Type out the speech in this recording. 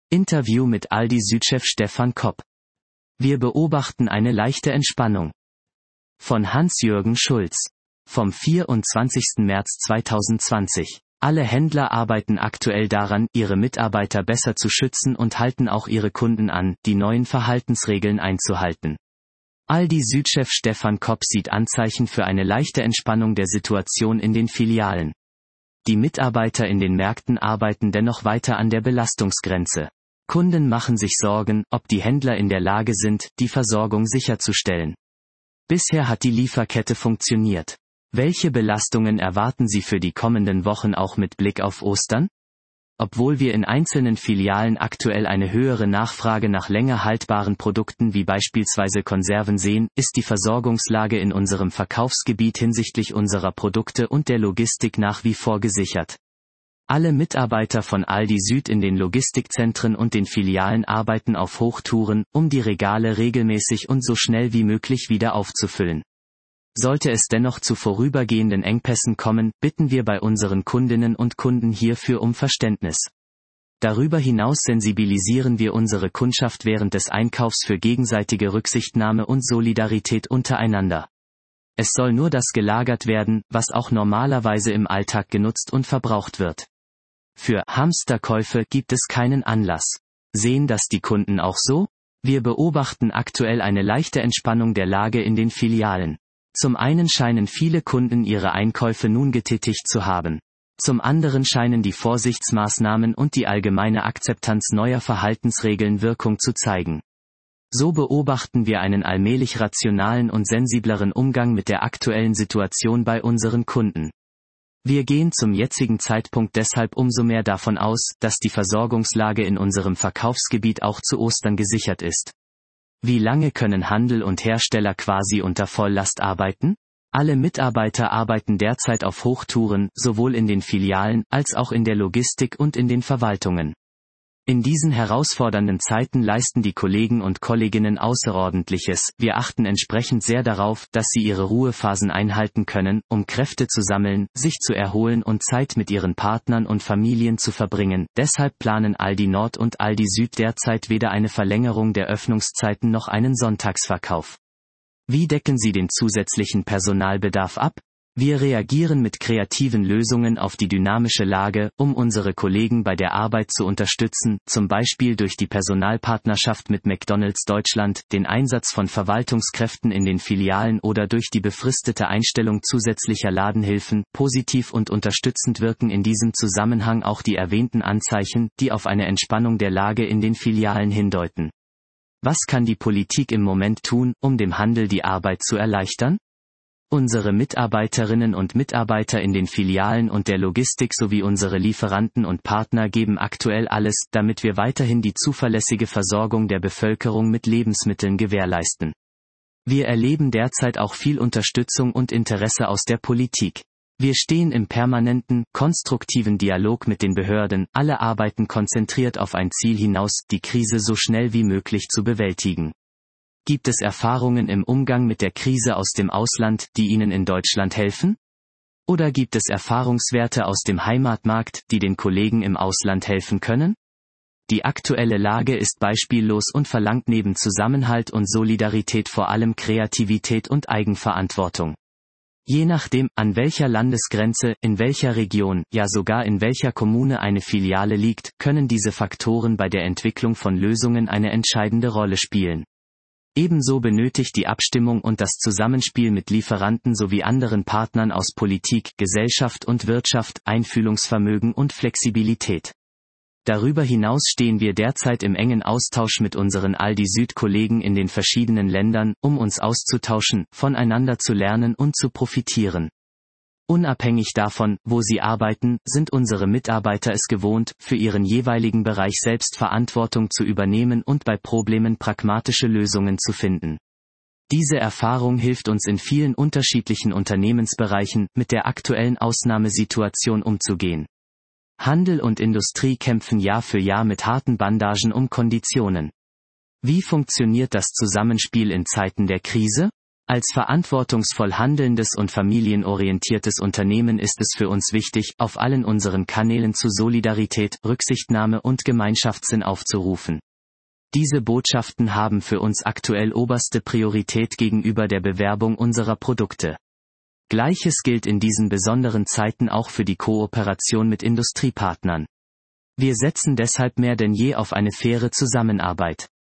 Interview mit Aldi-Süd-Chef Stefan Kopp. Wir beobachten eine leichte Entspannung. Von Hans-Jürgen Schulz. Vom 24. März 2020. Alle Händler arbeiten aktuell daran, ihre Mitarbeiter besser zu schützen und halten auch ihre Kunden an, die neuen Verhaltensregeln einzuhalten. Aldi-Süd-Chef Stefan Kopp sieht Anzeichen für eine leichte Entspannung der Situation in den Filialen. Die Mitarbeiter in den Märkten arbeiten dennoch weiter an der Belastungsgrenze. Kunden machen sich Sorgen, ob die Händler in der Lage sind, die Versorgung sicherzustellen. Bisher hat die Lieferkette funktioniert. Welche Belastungen erwarten Sie für die kommenden Wochen auch mit Blick auf Ostern? Obwohl wir in einzelnen Filialen aktuell eine höhere Nachfrage nach länger haltbaren Produkten wie beispielsweise Konserven sehen, ist die Versorgungslage in unserem Verkaufsgebiet hinsichtlich unserer Produkte und der Logistik nach wie vor gesichert. Alle Mitarbeiter von Aldi Süd in den Logistikzentren und den Filialen arbeiten auf Hochtouren, um die Regale regelmäßig und so schnell wie möglich wieder aufzufüllen. Sollte es dennoch zu vorübergehenden Engpässen kommen, bitten wir bei unseren Kundinnen und Kunden hierfür um Verständnis. Darüber hinaus sensibilisieren wir unsere Kundschaft während des Einkaufs für gegenseitige Rücksichtnahme und Solidarität untereinander. Es soll nur das gelagert werden, was auch normalerweise im Alltag genutzt und verbraucht wird. Für Hamsterkäufe gibt es keinen Anlass. Sehen das die Kunden auch so? Wir beobachten aktuell eine leichte Entspannung der Lage in den Filialen. Zum einen scheinen viele Kunden ihre Einkäufe nun getätigt zu haben. Zum anderen scheinen die Vorsichtsmaßnahmen und die allgemeine Akzeptanz neuer Verhaltensregeln Wirkung zu zeigen. So beobachten wir einen allmählich rationalen und sensibleren Umgang mit der aktuellen Situation bei unseren Kunden. Wir gehen zum jetzigen Zeitpunkt deshalb umso mehr davon aus, dass die Versorgungslage in unserem Verkaufsgebiet auch zu Ostern gesichert ist. Wie lange können Handel und Hersteller quasi unter Volllast arbeiten? Alle Mitarbeiter arbeiten derzeit auf Hochtouren, sowohl in den Filialen, als auch in der Logistik und in den Verwaltungen. In diesen herausfordernden Zeiten leisten die Kollegen und Kolleginnen Außerordentliches. Wir achten entsprechend sehr darauf, dass sie ihre Ruhephasen einhalten können, um Kräfte zu sammeln, sich zu erholen und Zeit mit ihren Partnern und Familien zu verbringen. Deshalb planen Aldi Nord und Aldi Süd derzeit weder eine Verlängerung der Öffnungszeiten noch einen Sonntagsverkauf. Wie decken Sie den zusätzlichen Personalbedarf ab? Wir reagieren mit kreativen Lösungen auf die dynamische Lage, um unsere Kollegen bei der Arbeit zu unterstützen, zum Beispiel durch die Personalpartnerschaft mit McDonald's Deutschland, den Einsatz von Verwaltungskräften in den Filialen oder durch die befristete Einstellung zusätzlicher Ladenhilfen. Positiv und unterstützend wirken in diesem Zusammenhang auch die erwähnten Anzeichen, die auf eine Entspannung der Lage in den Filialen hindeuten. Was kann die Politik im Moment tun, um dem Handel die Arbeit zu erleichtern? Unsere Mitarbeiterinnen und Mitarbeiter in den Filialen und der Logistik sowie unsere Lieferanten und Partner geben aktuell alles, damit wir weiterhin die zuverlässige Versorgung der Bevölkerung mit Lebensmitteln gewährleisten. Wir erleben derzeit auch viel Unterstützung und Interesse aus der Politik. Wir stehen im permanenten, konstruktiven Dialog mit den Behörden, alle arbeiten konzentriert auf ein Ziel hinaus, die Krise so schnell wie möglich zu bewältigen. Gibt es Erfahrungen im Umgang mit der Krise aus dem Ausland, die Ihnen in Deutschland helfen? Oder gibt es Erfahrungswerte aus dem Heimatmarkt, die den Kollegen im Ausland helfen können? Die aktuelle Lage ist beispiellos und verlangt neben Zusammenhalt und Solidarität vor allem Kreativität und Eigenverantwortung. Je nachdem, an welcher Landesgrenze, in welcher Region, ja sogar in welcher Kommune eine Filiale liegt, können diese Faktoren bei der Entwicklung von Lösungen eine entscheidende Rolle spielen. Ebenso benötigt die Abstimmung und das Zusammenspiel mit Lieferanten sowie anderen Partnern aus Politik, Gesellschaft und Wirtschaft Einfühlungsvermögen und Flexibilität. Darüber hinaus stehen wir derzeit im engen Austausch mit unseren Aldi Süd-Kollegen in den verschiedenen Ländern, um uns auszutauschen, voneinander zu lernen und zu profitieren. Unabhängig davon, wo sie arbeiten, sind unsere Mitarbeiter es gewohnt, für ihren jeweiligen Bereich selbst Verantwortung zu übernehmen und bei Problemen pragmatische Lösungen zu finden. Diese Erfahrung hilft uns in vielen unterschiedlichen Unternehmensbereichen, mit der aktuellen Ausnahmesituation umzugehen. Handel und Industrie kämpfen Jahr für Jahr mit harten Bandagen um Konditionen. Wie funktioniert das Zusammenspiel in Zeiten der Krise? Als verantwortungsvoll handelndes und familienorientiertes Unternehmen ist es für uns wichtig, auf allen unseren Kanälen zu Solidarität, Rücksichtnahme und Gemeinschaftssinn aufzurufen. Diese Botschaften haben für uns aktuell oberste Priorität gegenüber der Bewerbung unserer Produkte. Gleiches gilt in diesen besonderen Zeiten auch für die Kooperation mit Industriepartnern. Wir setzen deshalb mehr denn je auf eine faire Zusammenarbeit.